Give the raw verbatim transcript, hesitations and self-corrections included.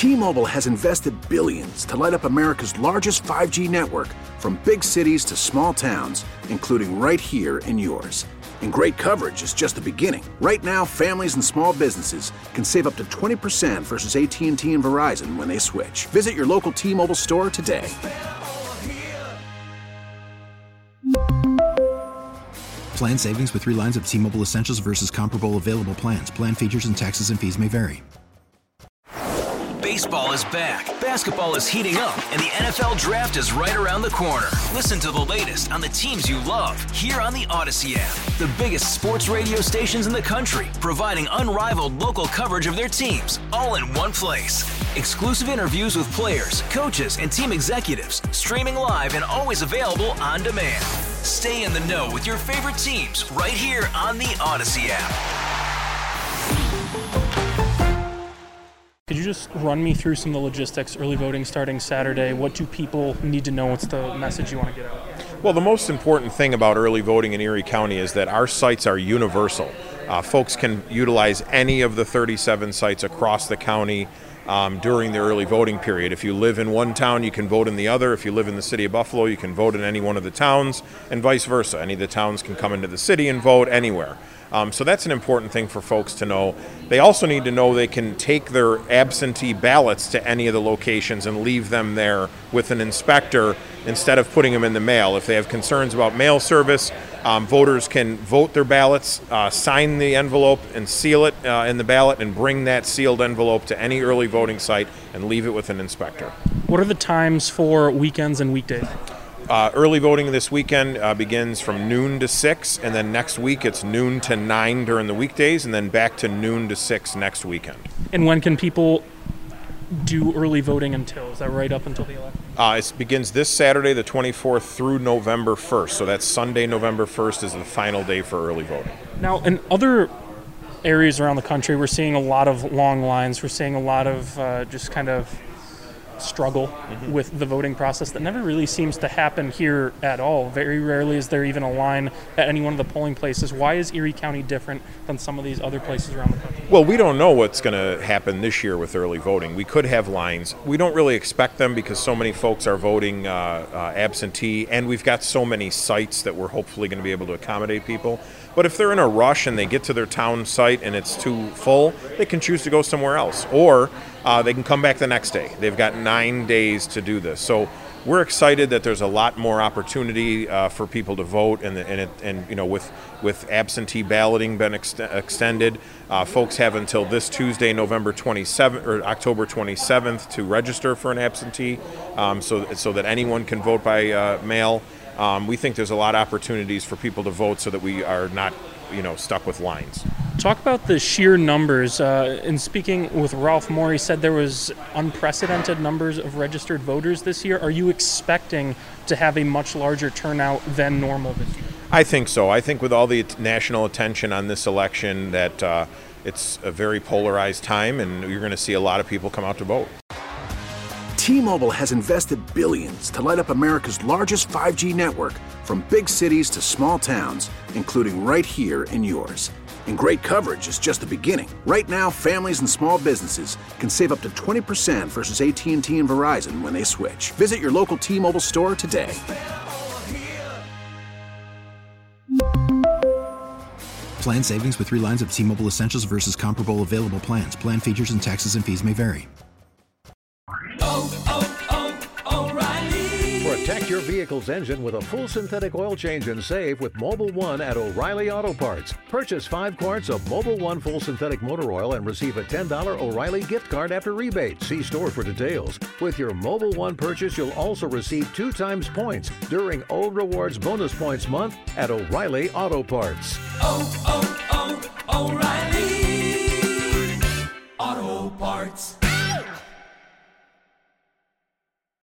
T-Mobile has invested billions to light up America's largest five G network, from big cities to small towns, including right here in yours. And great coverage is just the beginning. Right now, families and small businesses can save up to twenty percent versus A T and T and Verizon when they switch. Visit your local T-Mobile store today. Plan savings with three lines of T-Mobile Essentials versus comparable available plans. Plan features and taxes and fees may vary. Baseball is back, basketball is heating up, and the N F L Draft is right around the corner. Listen to the latest on the teams you love here on the Odyssey app. The biggest sports radio stations in the country, providing unrivaled local coverage of their teams, all in one place. Exclusive interviews with players, coaches, and team executives, streaming live and always available on demand. Stay in the know with your favorite teams right here on the Odyssey app. Could you just run me through some of the logistics? Early voting starting Saturday. What do people need to know? What's the message you want to get out? Well, the most important thing about early voting in Erie County is that our sites are universal. Uh, folks can utilize any of the thirty-seven sites across the county um, during the early voting period. If you live in one town, you can vote in the other. If you live in the city of Buffalo, you can vote in any one of the towns, and vice versa. Any of the towns can come into the city and vote anywhere. Um, so that's an important thing for folks to know. They also need to know they can take their absentee ballots to any of the locations and leave them there with an inspector instead of putting them in the mail. If they have concerns about mail service, um, voters can vote their ballots, uh, sign the envelope and seal it uh, in the ballot, and bring that sealed envelope to any early voting site and leave it with an inspector. What are the times for weekends and weekdays? Uh, early voting this weekend uh, begins from noon to six, and then next week it's noon to nine during the weekdays, and then back to noon to six next weekend. And when can people do early voting until? Is that right up until the election? Uh, it begins this Saturday, the twenty-fourth, through November first. So that's Sunday, November first is the final day for early voting. Now, in other areas around the country, we're seeing a lot of long lines. We're seeing a lot of uh, just kind of struggle mm-hmm. with the voting process that never really seems to happen here at all. Very rarely is there even a line at any one of the polling places. Why is Erie County different than some of these other places around the country? Well, we don't know what's going to happen this year with early voting. We could have lines. We don't really expect them because so many folks are voting uh, uh, absentee, and we've got so many sites that we're hopefully going to be able to accommodate people. But if they're in a rush and they get to their town site and it's too full, they can choose to go somewhere else. Or uh, they can come back the next day. They've got nine days to do this. So we're excited that there's a lot more opportunity uh, for people to vote, and and, it, and you know with with absentee balloting been ex- extended, uh, folks have until this Tuesday, November twenty-seventh or October twenty-seventh, to register for an absentee, um, so so that anyone can vote by uh, mail. Um, we think there's a lot of opportunities for people to vote so that we are not, you know, stuck with lines. Talk about the sheer numbers. Uh, in speaking with Ralph Moore, he said there was unprecedented numbers of registered voters this year. Are you expecting to have a much larger turnout than normal this year? I think so. I think with all the national attention on this election that uh, it's a very polarized time, and you're going to see a lot of people come out to vote. T-Mobile has invested billions to light up America's largest five G network, from big cities to small towns, including right here in yours. And great coverage is just the beginning. Right now, families and small businesses can save up to twenty percent versus A T and T and Verizon when they switch. Visit your local T-Mobile store today. Plan savings with three lines of T-Mobile Essentials versus comparable available plans. Plan features and taxes and fees may vary. Oh, oh, oh, O'Reilly. Protect your vehicle's engine with a full synthetic oil change and save with Mobil one at O'Reilly Auto Parts. Purchase five quarts of Mobil one full synthetic motor oil and receive a ten dollars O'Reilly gift card after rebate. See store for details. With your Mobil one purchase, you'll also receive two times points during O Rewards Bonus Points Month at O'Reilly Auto Parts. Oh, oh, oh, O'Reilly.